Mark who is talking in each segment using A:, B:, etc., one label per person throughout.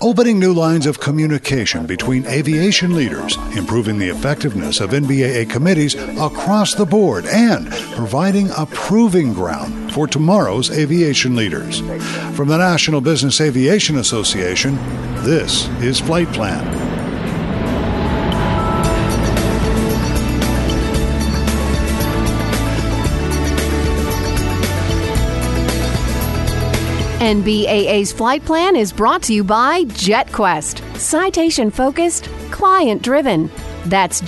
A: opening new lines of communication between aviation leaders, improving the effectiveness of NBAA committees across the board, and providing a proving ground for tomorrow's aviation leaders. From the National Business Aviation Association, this is Flight Plan.
B: NBAA's Flight Plan is brought to you by JetQuest. Citation-focused, client-driven. That's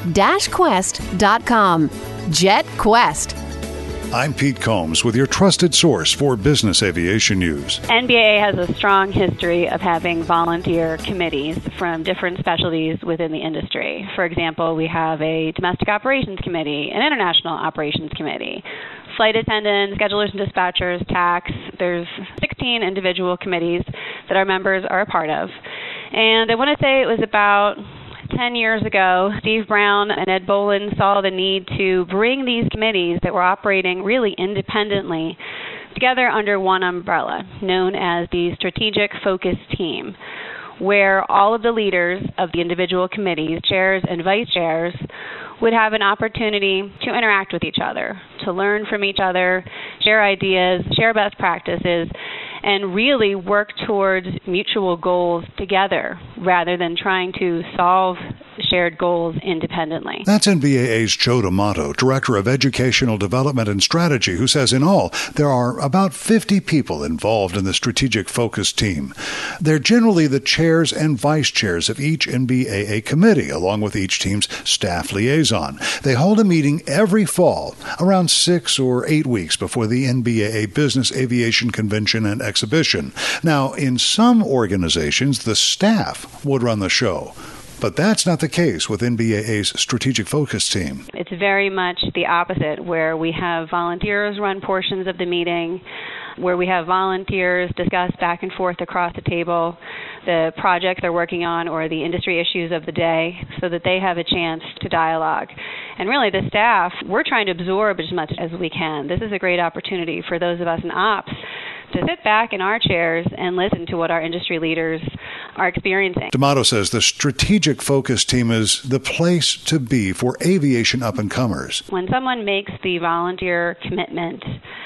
B: jet-quest.com. JetQuest.
A: I'm Pete Combs with your trusted source for business aviation news.
C: NBAA has a strong history of having volunteer committees from different specialties within the industry. For example, we have a domestic operations committee, an international operations committee, flight attendants, schedulers and dispatchers, tax. There's 16 individual committees that our members are a part of. And I want to say it was about 10 years ago, Steve Brown and Ed Boland saw the need to bring these committees that were operating really independently together under one umbrella, known as the Strategic Focus Team, where all of the leaders of the individual committees, chairs and vice chairs, would have an opportunity to interact with each other, to learn from each other, share ideas, share best practices, and really work towards mutual goals together rather than trying to solve shared goals independently.
A: That's NBAA's Joe D'Amato, Director of Educational Development and Strategy, who says in all, there are about 50 people involved in the Strategic Focus Team. They're generally the chairs and vice chairs of each NBAA committee, along with each team's staff liaison. They hold a meeting every fall, around 6 or 8 weeks before the NBAA Business Aviation Convention and Exhibition. Now, in some organizations, the staff would run the show. But that's not the case with NBAA's Strategic Focus Team.
C: It's very much the opposite, where we have volunteers run portions of the meeting, where we have volunteers discuss back and forth across the table the projects they're working on or the industry issues of the day so that they have a chance to dialogue. And really, the staff, we're trying to absorb as much as we can. This is a great opportunity for those of us in ops to sit back in our chairs and listen to what our industry leaders are experiencing.
A: D'Amato says the Strategic Focus Team is the place to be for aviation up-and-comers.
C: When someone makes the volunteer commitment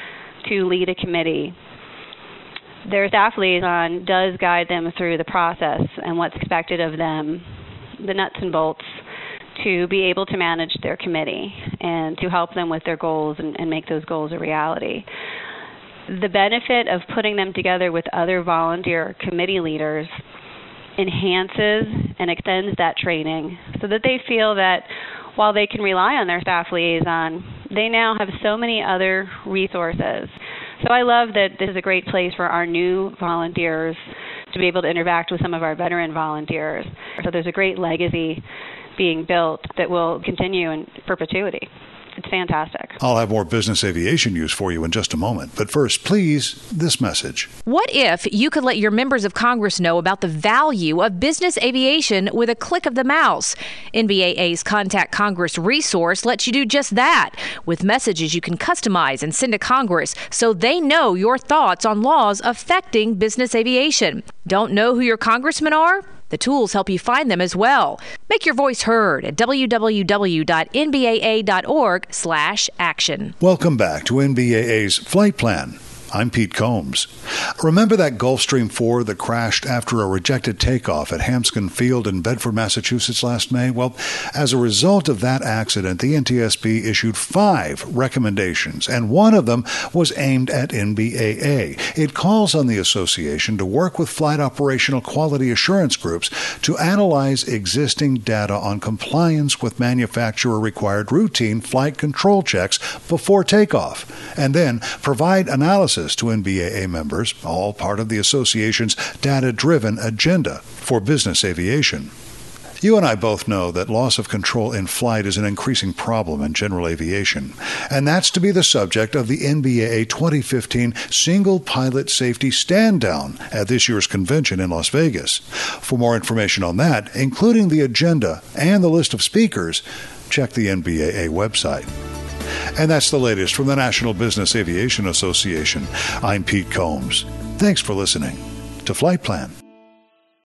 C: to lead a committee, their staff liaison does guide them through the process and what's expected of them, the nuts and bolts, to be able to manage their committee and to help them with their goals and make those goals a reality. The benefit of putting them together with other volunteer committee leaders enhances and extends that training so that they feel that while they can rely on their staff liaison, they now have so many other resources. So I love that this is a great place for our new volunteers to be able to interact with some of our veteran volunteers. So there's a great legacy being built that will continue in perpetuity. It's fantastic.
A: I'll have more business aviation news for you in just a moment. But first, please, this message.
D: What if you could let your members of Congress know about the value of business aviation with a click of the mouse? NBAA's Contact Congress resource lets you do just that, with messages you can customize and send to Congress so they know your thoughts on laws affecting business aviation. Don't know who your congressmen are? The tools help you find them as well. Make your voice heard at www.nbaa.org/action.
A: Welcome back to NBAA's Flight Plan. I'm Pete Combs. Remember that Gulfstream 4 that crashed after a rejected takeoff at Hampton Field in Bedford, Massachusetts last May? Well, as a result of that accident, the NTSB issued 5 recommendations, and one of them was aimed at NBAA. It calls on the association to work with flight operational quality assurance groups to analyze existing data on compliance with manufacturer-required routine flight control checks before takeoff, and then provide analysis to NBAA members, all part of the association's data-driven agenda for business aviation. You and I both know that loss of control in flight is an increasing problem in general aviation, and that's to be the subject of the NBAA 2015 Single Pilot Safety Stand-Down at this year's convention in Las Vegas. For more information on that, including the agenda and the list of speakers, check the NBAA website. And that's the latest from the National Business Aviation Association. I'm Pete Combs. Thanks for listening to Flight Plan.